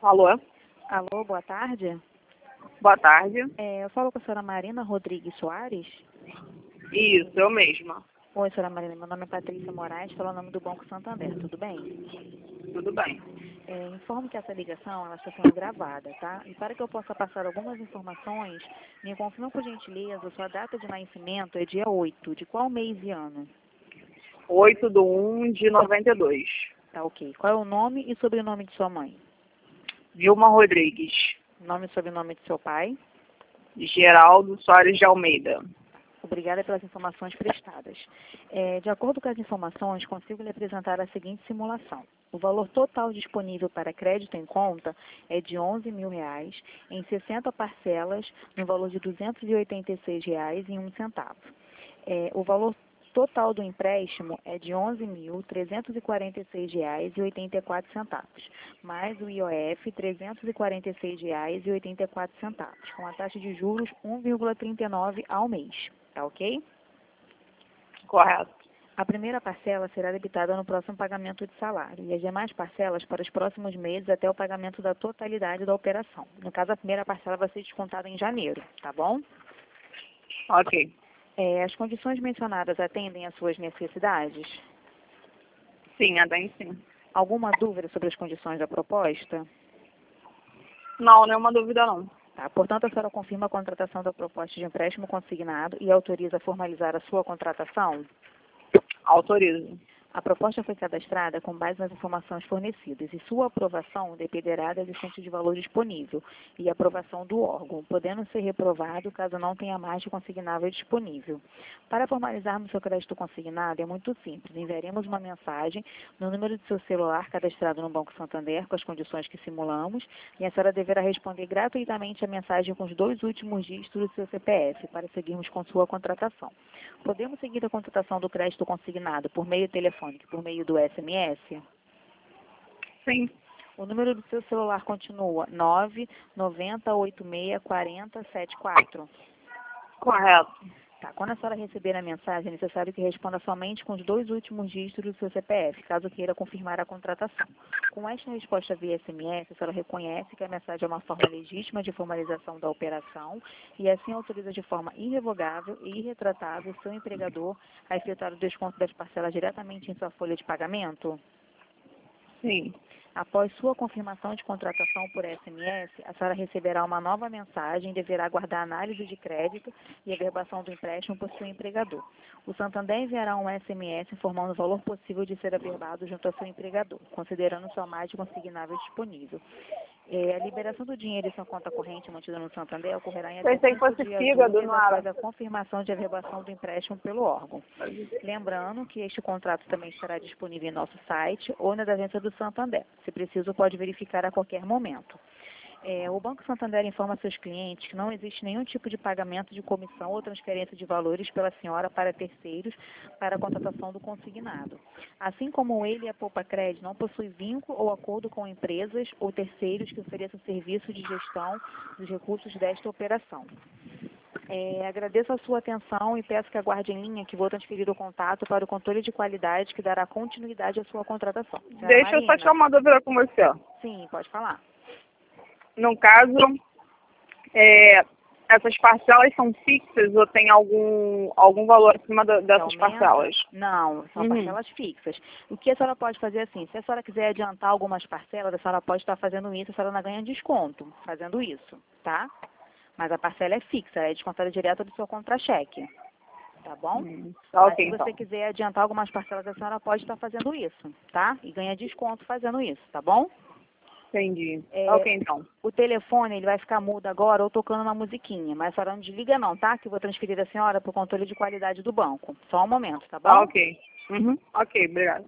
Alô? Alô, boa tarde. Boa tarde. Eu falo com a senhora Marina Rodrigues Soares. Isso, eu mesma. Oi, senhora Marina, meu nome é Patrícia Moraes, falo o nome do Banco Santander, tudo bem? Tudo bem. Informo que essa ligação ela está sendo gravada, tá? E para que eu possa passar algumas informações, me confirma por gentileza, sua data de nascimento é dia 8, de qual mês e ano? 8/1/92. Tá, ok. Qual é o nome e sobrenome de sua mãe? Vilma Rodrigues. Nome e sobrenome de seu pai? Geraldo Soares de Almeida. Obrigada pelas informações prestadas. De acordo com as informações, consigo lhe apresentar a seguinte simulação. O valor total disponível para crédito em conta é de R$ 11.000, em 60 parcelas, no valor de R$ 286,01. O valor total do empréstimo é de R$ 11.346,84, mais o IOF R$ 346,84, com a taxa de juros 1,39 ao mês. Tá ok? Correto. A primeira parcela será debitada no próximo pagamento de salário e as demais parcelas para os próximos meses até o pagamento da totalidade da operação. No caso, a primeira parcela vai ser descontada em janeiro, tá bom? Ok. As condições mencionadas atendem às suas necessidades? Sim, atende sim. Alguma dúvida sobre as condições da proposta? Não, nenhuma dúvida não. Tá, portanto, a senhora confirma a contratação da proposta de empréstimo consignado e autoriza a formalizar a sua contratação? Autorizo. A proposta foi cadastrada com base nas informações fornecidas e sua aprovação dependerá da existência de valor disponível e aprovação do órgão, podendo ser reprovado caso não tenha mais de consignável disponível. Para formalizarmos seu crédito consignado é muito simples. Enviaremos uma mensagem no número de seu celular cadastrado no Banco Santander com as condições que simulamos e a senhora deverá responder gratuitamente a mensagem com os 2 últimos dígitos do seu CPF para seguirmos com sua contratação. Podemos seguir a contratação do crédito consignado por meio telefônico, por meio do SMS? Sim. O número do seu celular continua 990864074. Correto. Tá, quando a senhora receber a mensagem, é necessário que responda somente com os 2 últimos dígitos do seu CPF, caso queira confirmar a contratação. Com esta resposta via SMS, a senhora reconhece que a mensagem é uma forma legítima de formalização da operação e assim autoriza de forma irrevogável e irretratável o seu empregador a efetuar o desconto das parcelas diretamente em sua folha de pagamento? Sim. Após sua confirmação de contratação por SMS, a senhora receberá uma nova mensagem e deverá aguardar análise de crédito e averbação do empréstimo por seu empregador. O Santander enviará um SMS informando o valor possível de ser averbado junto ao seu empregador, considerando sua margem consignável disponível. A liberação do dinheiro em sua conta corrente mantida no Santander ocorrerá em até Pensei que 5 fosse dias fígado, úteis não após era? a confirmação de averbação do empréstimo pelo órgão. Lembrando que este contrato também estará disponível em nosso site ou na agência do Santander. Se preciso, pode verificar a qualquer momento. O Banco Santander informa seus clientes que não existe nenhum tipo de pagamento de comissão ou transferência de valores pela senhora para terceiros para a contratação do consignado. Assim como ele e a Poupa Crédito não possuem vínculo ou acordo com empresas ou terceiros que ofereçam serviço de gestão dos recursos desta operação. Agradeço a sua atenção e peço que aguarde em linha que vou transferir o contato para o controle de qualidade que dará continuidade à sua contratação. Senhora Deixa eu só Marina? tirar uma dúvida com você. Sim, pode falar. No caso, essas parcelas são fixas ou tem algum valor acima dessas Aumenta? parcelas? Não, são Uhum. parcelas fixas. O que a senhora pode fazer assim, se a senhora quiser adiantar algumas parcelas, a senhora pode estar fazendo isso, a senhora não ganha desconto fazendo isso, tá? Mas a parcela é fixa, é descontada direto do seu contra-cheque, tá bom? Tá Mas ok, se você então. quiser adiantar algumas parcelas, a senhora pode estar fazendo isso, tá? E ganha desconto fazendo isso, tá bom? Entendi. Tá ok, então. O telefone ele vai ficar mudo agora ou tocando uma musiquinha, mas a senhora não desliga não, tá? Que eu vou transferir a senhora para o controle de qualidade do banco. Só um momento, tá bom? Tá ok. Uhum. Ok, obrigado.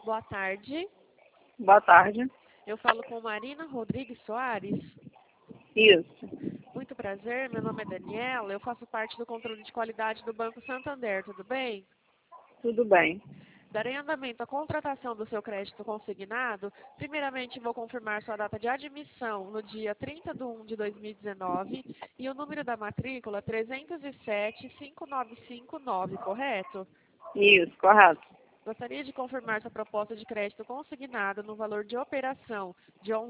Boa tarde. Boa tarde. Eu falo com Marina Rodrigues Soares. Isso. Muito prazer, meu nome é Daniela, eu faço parte do controle de qualidade do Banco Santander, tudo bem? Tudo bem. Darei andamento à contratação do seu crédito consignado. Primeiramente, vou confirmar sua data de admissão no dia 30/1 de 2019 e o número da matrícula 307-5959, correto? Isso, correto. Gostaria de confirmar sua proposta de crédito consignado no valor de operação de R$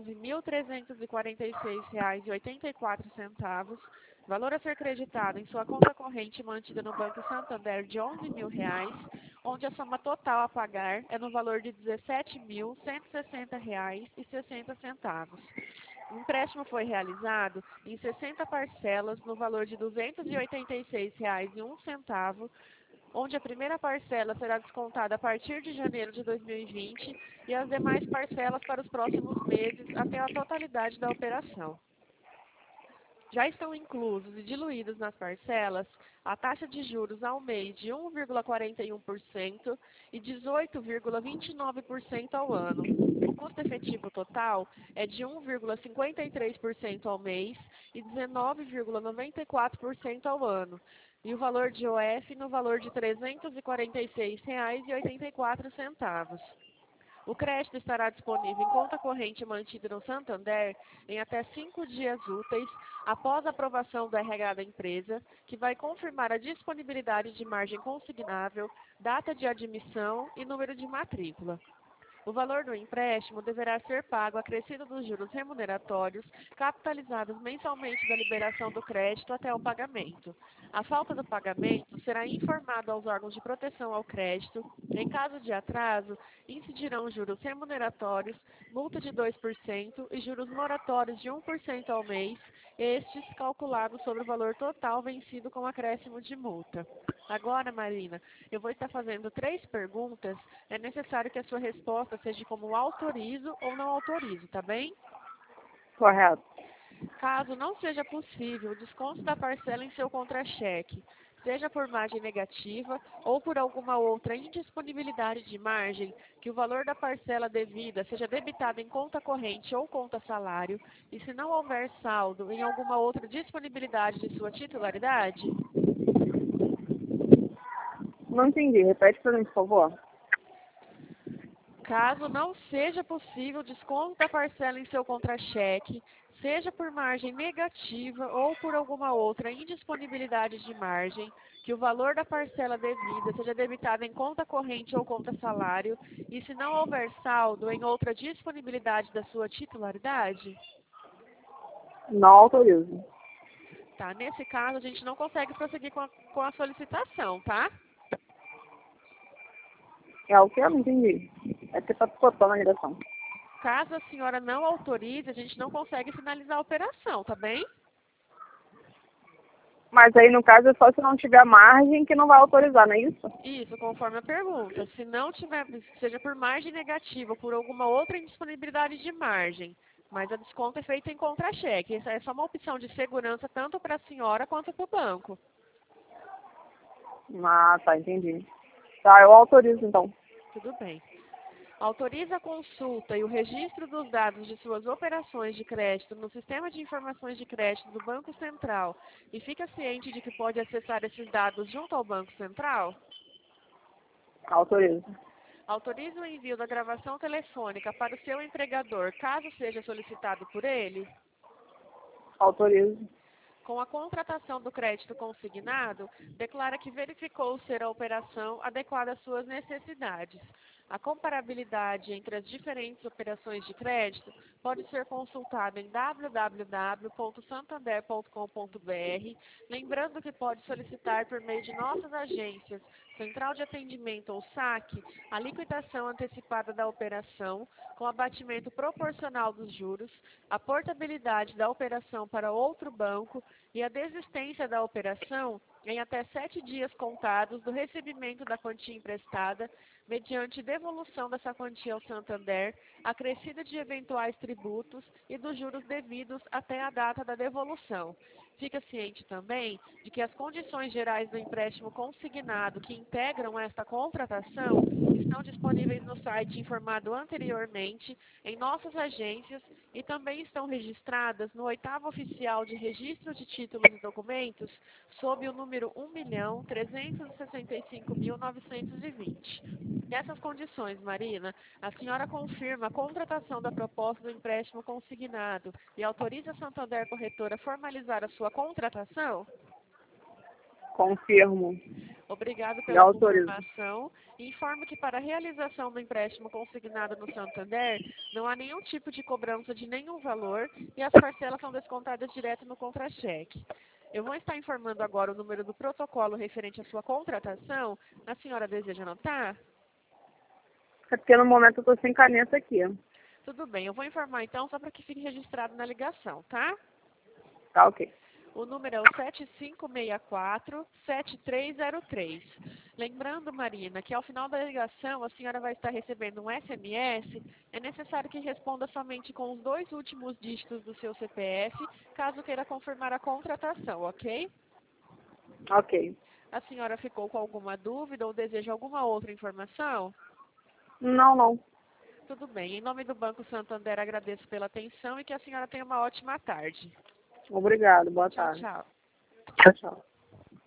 11.346,84, valor a ser creditado em sua conta corrente mantida no Banco Santander de R$ 11.000, onde a soma total a pagar é no valor de R$ 17.160,60. O empréstimo foi realizado em 60 parcelas no valor de R$ 286,01, onde a primeira parcela será descontada a partir de janeiro de 2020 e as demais parcelas para os próximos meses até a totalidade da operação. Já estão inclusos e diluídos nas parcelas a taxa de juros ao mês de 1,41% e 18,29% ao ano. O custo efetivo total é de 1,53% ao mês e 19,94% ao ano. E o valor de OF no valor de R$ 346,84. O crédito estará disponível em conta corrente mantida no Santander em até 5 dias úteis após a aprovação do RH da empresa, que vai confirmar a disponibilidade de margem consignável, data de admissão e número de matrícula. O valor do empréstimo deverá ser pago acrescido dos juros remuneratórios, capitalizados mensalmente da liberação do crédito até o pagamento. A falta do pagamento será informado aos órgãos de proteção ao crédito. Em caso de atraso, incidirão juros remuneratórios, multa de 2% e juros moratórios de 1% ao mês, estes calculados sobre o valor total vencido com acréscimo de multa. Agora, Marina, eu vou estar fazendo 3 perguntas. É necessário que a sua resposta seja como autorizo ou não autorizo, tá bem? Correto. Caso não seja possível o desconto da parcela em seu contra-cheque, seja por margem negativa ou por alguma outra indisponibilidade de margem, que o valor da parcela devida seja debitado em conta corrente ou conta salário, e se não houver saldo em alguma outra disponibilidade de sua titularidade? Não entendi. Repete para mim, por favor. Caso não seja possível o desconto da parcela em seu contra-cheque, seja por margem negativa ou por alguma outra indisponibilidade de margem, que o valor da parcela devida seja debitado em conta corrente ou conta salário, e se não houver saldo em outra disponibilidade da sua titularidade? Não autorizo. Tá, nesse caso a gente não consegue prosseguir com a solicitação, tá? É o que eu não entendi. É porque está picotando a ligação. Caso a senhora não autorize, a gente não consegue finalizar a operação, tá bem? Mas aí, no caso, é só se não tiver margem que não vai autorizar, não é isso? Isso, conforme a pergunta. Se não tiver, seja por margem negativa ou por alguma outra indisponibilidade de margem, mas a desconto é feita em contra-cheque. Essa é só uma opção de segurança tanto para a senhora quanto para o banco. Ah, tá, entendi. Tá, eu autorizo então. Tudo bem. Autoriza a consulta e o registro dos dados de suas operações de crédito no Sistema de Informações de Crédito do Banco Central e fica ciente de que pode acessar esses dados junto ao Banco Central? Autorizo. Autoriza o envio da gravação telefônica para o seu empregador, caso seja solicitado por ele? Autorizo. Com a contratação do crédito consignado, declara que verificou ser a operação adequada às suas necessidades. A comparabilidade entre as diferentes operações de crédito pode ser consultada em www.santander.com.br, lembrando que pode solicitar por meio de nossas agências, Central de Atendimento ou SAC, a liquidação antecipada da operação, com abatimento proporcional dos juros, a portabilidade da operação para outro banco e a desistência da operação em até 7 dias contados do recebimento da quantia emprestada, mediante devolução dessa quantia ao Santander, acrescida de eventuais tributos e dos juros devidos até a data da devolução. Fica ciente também de que as condições gerais do empréstimo consignado que integram esta contratação estão disponíveis no site informado anteriormente, em nossas agências e também estão registradas no 8º Oficial de Registro de Títulos e Documentos, sob o número 1.365.920. Nessas condições, Marina, a senhora confirma a contratação da proposta do empréstimo consignado e autoriza a Santander Corretora a formalizar a sua contratação? Confirmo. Obrigado E pela autorizo. confirmação. Informo que para a realização do empréstimo consignado no Santander, não há nenhum tipo de cobrança de nenhum valor e as parcelas são descontadas direto no contra-cheque. Eu vou estar informando agora o número do protocolo referente à sua contratação. A senhora deseja anotar? É porque no momento eu estou sem caneta aqui. Tudo bem, eu vou informar então só para que fique registrado na ligação, tá? Tá ok. O número é o 7564-7303. Lembrando, Marina, que ao final da ligação a senhora vai estar recebendo um SMS. É necessário que responda somente com os 2 últimos dígitos do seu CPF, caso queira confirmar a contratação, ok? Ok. A senhora ficou com alguma dúvida ou deseja alguma outra informação? Não, não. Tudo bem. Em nome do Banco Santander, agradeço pela atenção e que a senhora tenha uma ótima tarde. Obrigado. Boa Tchau, tarde. tchau. Tchau, tchau.